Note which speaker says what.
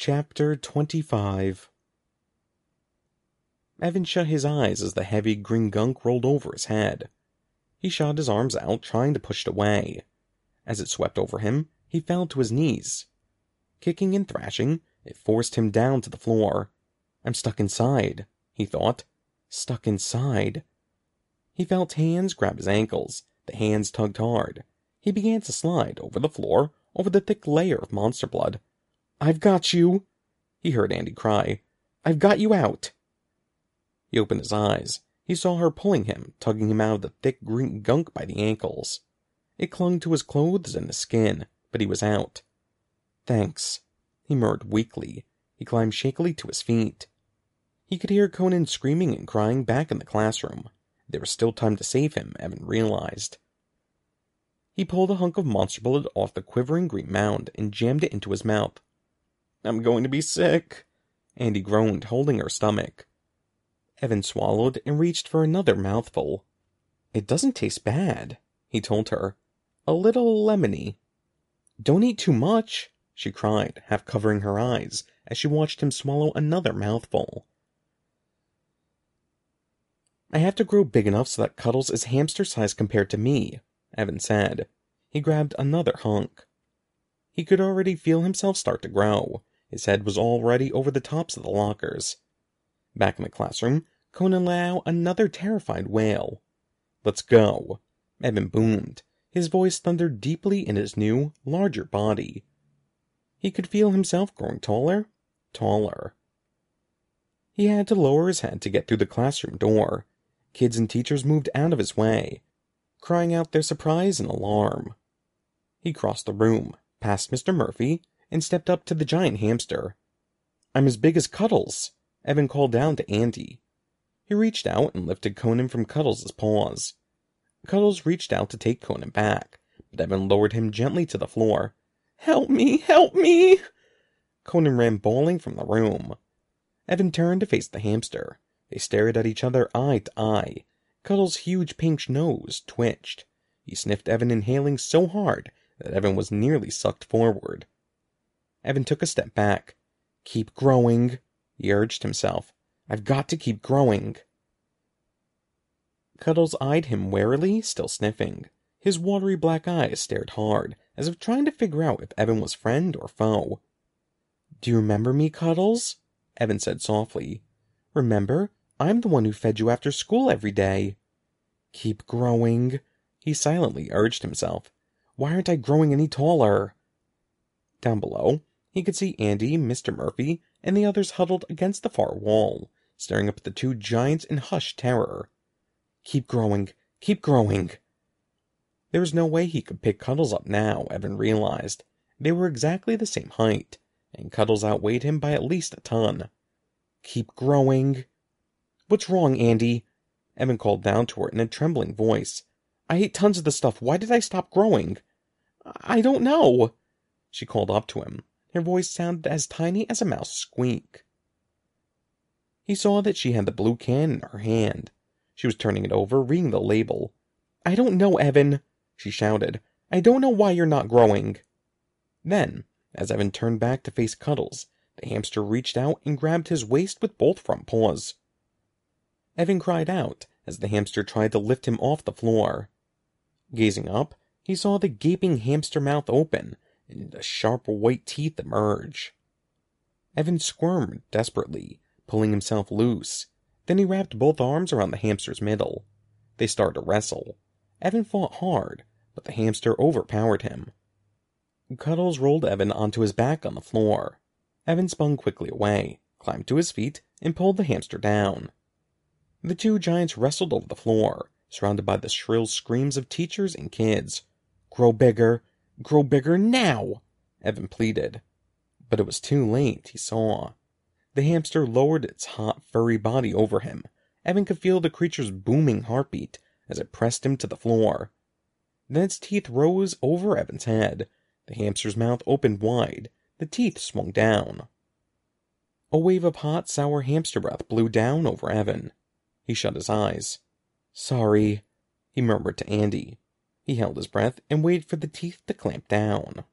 Speaker 1: Chapter 25. Evan shut his eyes as the heavy green gunk rolled over his head. He shot his arms out, trying to push it away. As it swept over him, he fell to his knees. Kicking and thrashing, it forced him down to the floor. I'm stuck inside, he thought. Stuck inside. He felt hands grab his ankles. The hands tugged hard. He began to slide over the floor, over the thick layer of monster blood. "I've got you!" he heard Andy cry. "I've got you out!" He opened his eyes. He saw her pulling him, tugging him out of the thick green gunk by the ankles. It clung to his clothes and his skin, but he was out. "Thanks," he murmured weakly. He climbed shakily to his feet. He could hear Conan screaming and crying back in the classroom. There was still time to save him, Evan realized. He pulled a hunk of monster blood off the quivering green mound and jammed it into his mouth. "I'm going to be sick," Andy groaned, holding her stomach. Evan swallowed and reached for another mouthful. "It doesn't taste bad," he told her. "A little lemony." "Don't eat too much," she cried, half covering her eyes, as she watched him swallow another mouthful. "I have to grow big enough so that Cuddles is hamster-sized compared to me," Evan said. He grabbed another hunk. He could already feel himself start to grow. His head was already over the tops of the lockers. Back in the classroom, Conan let out another terrified wail. "Let's go," Evan boomed. His voice thundered deeply in his new, larger body. He could feel himself growing taller. He had to lower his head to get through the classroom door. Kids and teachers moved out of his way, crying out their surprise and alarm. He crossed the room, past Mr. Murphy, and stepped up to the giant hamster. "I'm as big as Cuddles," Evan called down to Andy. He reached out and lifted Conan from Cuddles' paws. Cuddles reached out to take Conan back, but Evan lowered him gently to the floor. "Help me! Help me!" Conan ran bawling from the room. Evan turned to face the hamster. They stared at each other eye to eye. Cuddles' huge pink nose twitched. He sniffed Evan, inhaling so hard that Evan was nearly sucked forward. Evan took a step back. "Keep growing," he urged himself. "I've got to keep growing." Cuddles eyed him warily, still sniffing. His watery black eyes stared hard, as if trying to figure out if Evan was friend or foe. "Do you remember me, Cuddles?" Evan said softly. "Remember, I'm the one who fed you after school every day." "Keep growing," he silently urged himself. "Why aren't I growing any taller?" Down below, he could see Andy, Mr. Murphy, and the others huddled against the far wall, staring up at the two giants in hushed terror. "Keep growing, keep growing." There was no way he could pick Cuddles up now, Evan realized. They were exactly the same height, and Cuddles outweighed him by at least a ton. "Keep growing." "What's wrong, Andy?" Evan called down to her in a trembling voice. "I ate tons of the stuff. Why did I stop growing?" "I don't know," she called up to him. Her voice sounded as tiny as a mouse squeak. He saw that she had the blue can in her hand. She was turning it over, reading the label. "I don't know, Evan," she shouted. "I don't know why you're not growing." Then, as Evan turned back to face Cuddles, the hamster reached out and grabbed his waist with both front paws. Evan cried out as the hamster tried to lift him off the floor. Gazing up, he saw the gaping hamster mouth open and the sharp white teeth emerge. Evan squirmed desperately, pulling himself loose. Then he wrapped both arms around the hamster's middle. They started to wrestle. Evan fought hard, but the hamster overpowered him. Cuddles rolled Evan onto his back on the floor. Evan spun quickly away, climbed to his feet, and pulled the hamster down. The two giants wrestled over the floor, surrounded by the shrill screams of teachers and kids. Grow bigger now!" Evan pleaded. But it was too late, he saw. The hamster lowered its hot, furry body over him. Evan could feel the creature's booming heartbeat as it pressed him to the floor. Then its teeth rose over Evan's head. The hamster's mouth opened wide. The teeth swung down. A wave of hot, sour hamster breath blew down over Evan. He shut his eyes. "Sorry," he murmured to Andy. He held his breath and waited for the teeth to clamp down.